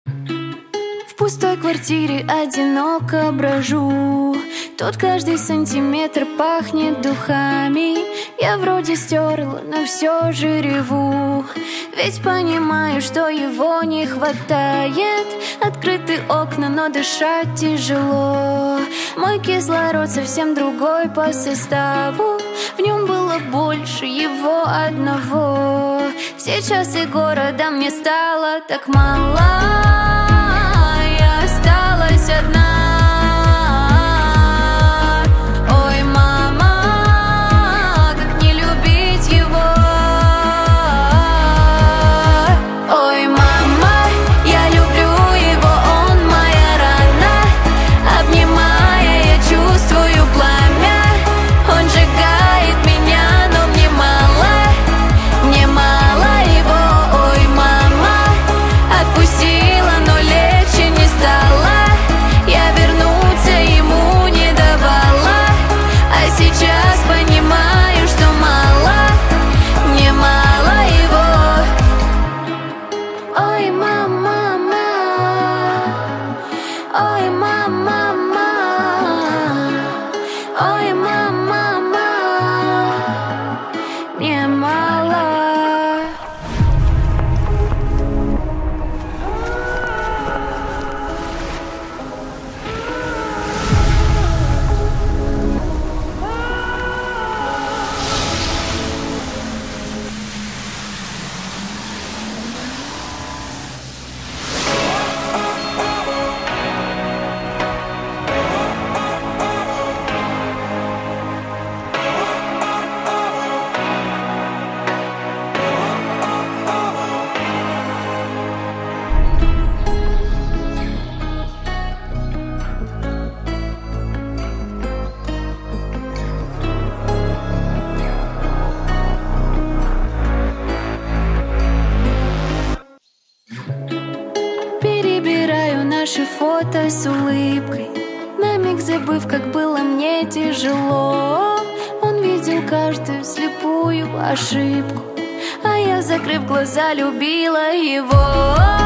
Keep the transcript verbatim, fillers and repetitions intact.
В пустой квартире одиноко брожу. Тут каждый сантиметр пахнет духами. Я вроде стерла, но все же реву. Ведь понимаю, что его не хватает. Открыты окна, но дышать тяжело. Мой кислород совсем другой по составу. В нем было больше его одного. Сейчас и города мне стало так мало. Я осталась одна. Ой, мама, как не любить его. Ой, мама, я люблю его, он моя рана. Обнимая, я чувствую пламя. Он сжигает меня, но мне мало, мне мало его. Ой, мама, отпустила, но легче не стало. Я вернуться ему не давала, а сейчас понимаю, что мало, мне мало его. Ой, мама, мама, ой, мама, мама, ой, мама, мама, мне мало. Перебираю наши фото с улыбкой, на миг забыв, как было мне тяжело. Он видел каждую слепую ошибку, а я, закрыв глаза, любила его.